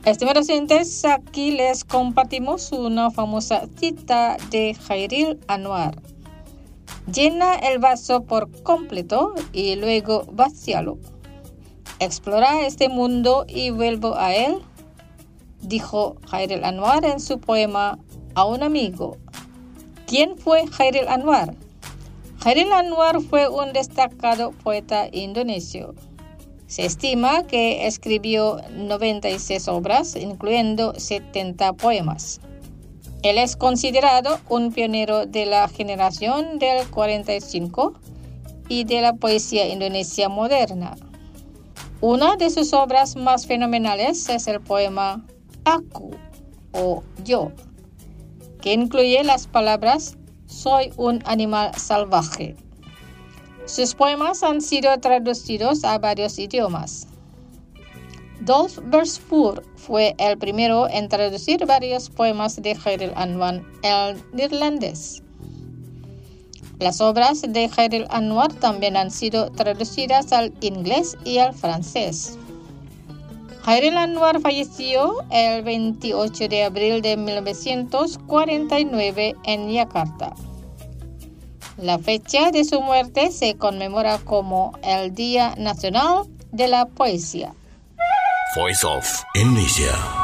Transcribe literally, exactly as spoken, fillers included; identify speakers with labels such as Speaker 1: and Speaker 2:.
Speaker 1: Estimados oyentes, aquí les compartimos una famosa cita de Khairil Anwar. Llena el vaso por completo y luego vacíalo. Explora este mundo y vuelvo a él, dijo Khairil Anwar en su poema A un amigo. ¿Quién fue Khairil Anwar? Khairil Anwar fue un destacado poeta indonesio. Se estima que escribió noventa y seis obras, incluyendo setenta poemas. Él es considerado un pionero de la generación del cuarenta y cinco y de la poesía indonesia moderna. Una de sus obras más fenomenales es el poema Aku o Yo, que incluye las palabras Soy un animal salvaje. Sus poemas han sido traducidos a varios idiomas. Dolf Berspoor fue el primero en traducir varios poemas de Khairil Anwar al neerlandés. Las obras de Khairil Anwar también han sido traducidas al inglés y al francés. Khairil Anwar falleció el veintiocho de abril de mil novecientos cuarenta y nueve en Yakarta. La fecha de su muerte se conmemora como el Día Nacional de la Poesía.
Speaker 2: Voice of Indonesia.